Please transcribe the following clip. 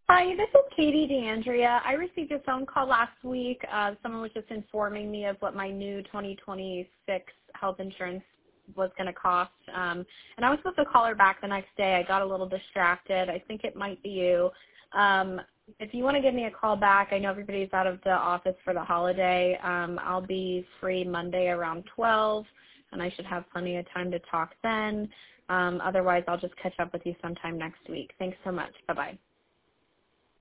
Hi, this is Katie DeAndrea. I received a phone call last week. Someone was just informing me of what my new 2026 health insurance was going to cost. And I was supposed to call her back the next day. I got a little distracted. I think it might be you. If you want to give me a call back, I know everybody's out of the office for the holiday. I'll be free Monday around 12, and I should have plenty of time to talk then. Otherwise, I'll just catch up with you sometime next week. Thanks so much. Bye-bye.